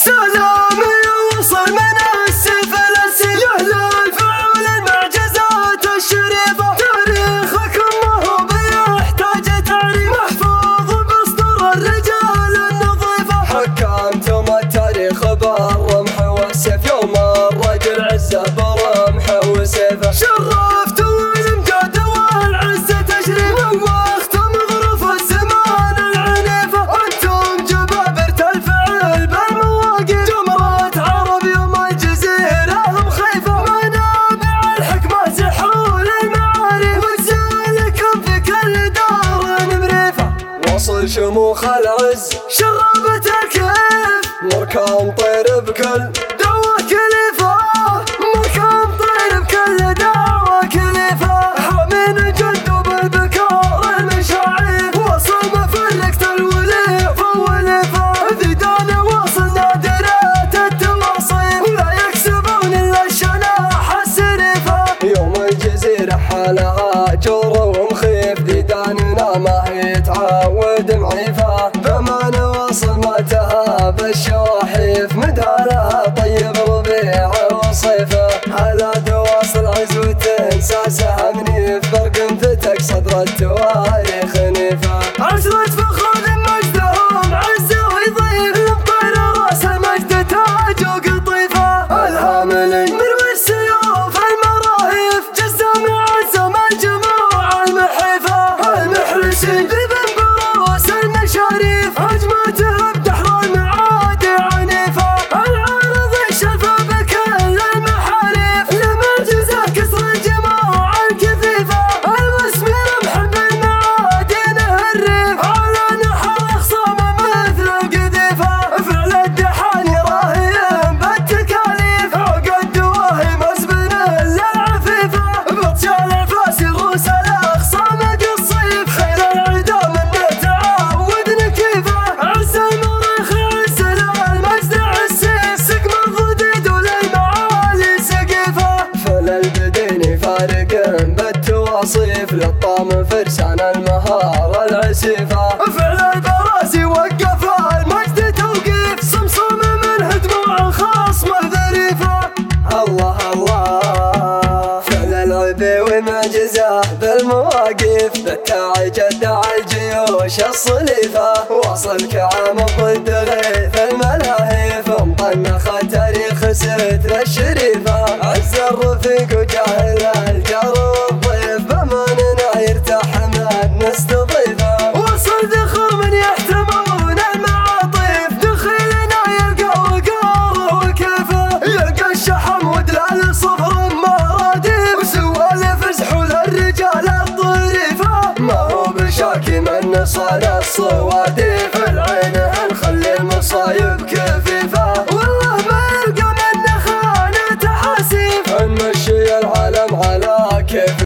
سلامي وصل من السفل السجل الفعول المعجزات الشريفة تاريخكم ما هو بيحتاج تعريف محفوظ بسطور الرجال النظيفة حكمتم التاريخ بالرمح والسيف يوم الرجل عزه برمح وسيفه شرفتوا الامجاد والعز تشريف نوختم ظروف الزمان العنيفة انتم جبابرة الفعل بالمواقف جمرة عرب يوم الجزيرة مخيفة منابع الحكمة سحول المعارف وتسالكم في كل دار مريفة وصل شموخ العز شربت الكيف مركان طير بكل دعوة كليفة مركان طير بكل دعوة كليفة حامين جد بالبكار المشاعر وصل مفلكة الوليفة وليفة ذيدان وصل نادرة التواصيف ولا يكسبون الا الشناح السريفة يوم الجزيرة حالها جور ومخيف ذيداننا ما هي تعود معيفة بمان وصل ما تهاب الشواحيف مدارها طيب ربيع وصيفه هلا تواصل عزوة ساسها منيف برق فتك صدر التواريخ نيفة عشرة فخور مجدهم عزة ويضيف لمطير راس المجد تاج وقطيفة الهاملي مروي السيوف المراهيف جسام عزم الجموع المحيفة المحرسي ذبن بروس المشاريف هجمته بدحر المعادي عنيفة العارض الشلفة بكل المحاريف لمعجزة كسر الجموع الكثيفة المسمر محب المعادن الريف على نحر خصام مثل القذيفة فعل الدحاني راهين بالتكاليف عقد دواهي مسبن للعفيفة بطشال الفاسي رؤوس الاخصام قصيف خير العدا منه تعود نكيفة عز المريخ عز المجد عسيف سقم الضديد وللمعالي سقيفة فل البديني فارق بالتواصيف للطام فرسان المهارة العسيفة فعل البراسي وقف المجد توقيف صمصم من دموع الخصم ذريفة الله الله فعل العبي ومعجزة بالمواقف بالتاج ادعى الجيوش الصليفة وصل كعام ضد غيث الملاهيف مطنخ تاريخ ستر الشريفة عز الرفيق وجاهل الجار والضيف بماننا يرتاح من نستضيفه وصل دخول من يحتمون المعاطيف دخيلنا يلقى وقار وكيفه يلقى الشحم ودلال صفر مراديف وسوالف سحول الرجال الظريفة ما هو بشاكي من صار الصواديف العين نخلي المصايب كفيفة